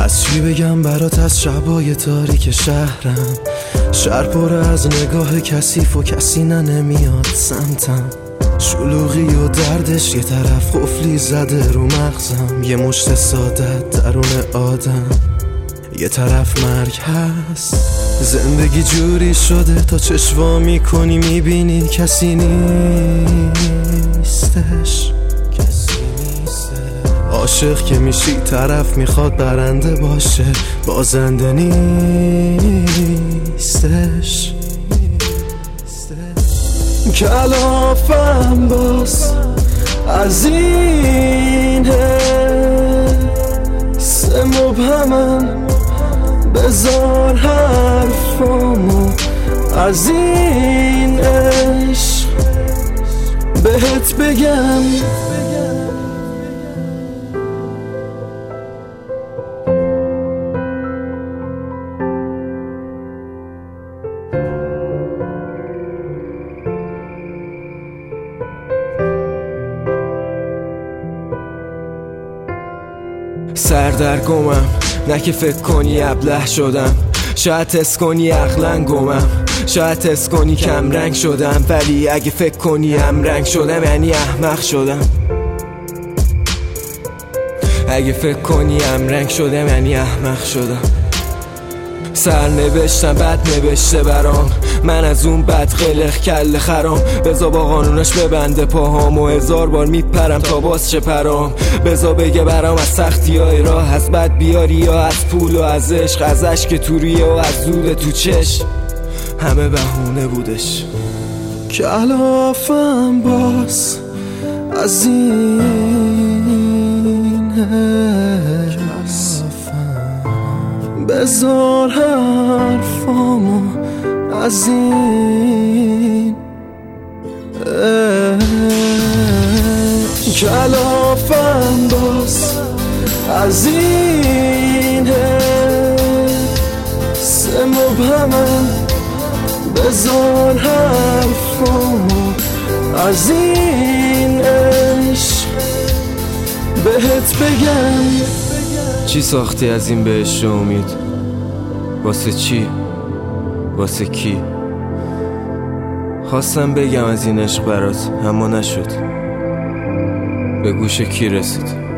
از چی بگم برات از شبای تاریک شهرم، شهر پر از نگاه کثیف و کسی نمیاد سمتم. شلوغی و دردش یه طرف قفلی زده رو مغزم، یه مشت سادت درون آدم یه طرف مرگ هست. زندگی جوری شده تا چشوا میکنی میبینی کسی نیستش. عاشق که میشی طرف میخواد برنده باشه، بازنده نیستش. کلافم باز از این حس مبهمم، بذار حرفامو از این عشق بهت بگم. سردرگمم، نه که فکر کنی ابله شدم، شاید حس کنی عقلن گمم، شاید حس کنی کم رنگ شدم، ولی اگه فکر کنی هم رنگ شدم یعنی احمق شدم. اگه فکر کنی هم رنگ شدم یعنی احمق شدم. سر نوشتم بد نوشته برام، من از اون بد قلق کل خرام. بزا با قانونش ببنده پاهام و 1000 بار میپرم تا باز چه پرام. بزا بگه برام از سختی های راه، از بد بیاری یا از پول و از عشق، از عشق توریه و از زود تو چشم، همه بهونه بودش. کلافم باز از این حس، بذار حرفامو از این کلافم باز از این حس مبهمم، بذار حرفامو از این عشق بهت بگم. چی ساختی از این بهشت امید؟ واسه چی؟ واسه کی؟ خواستم بگم از این عشق برات اما نشد. به گوش کی رسید؟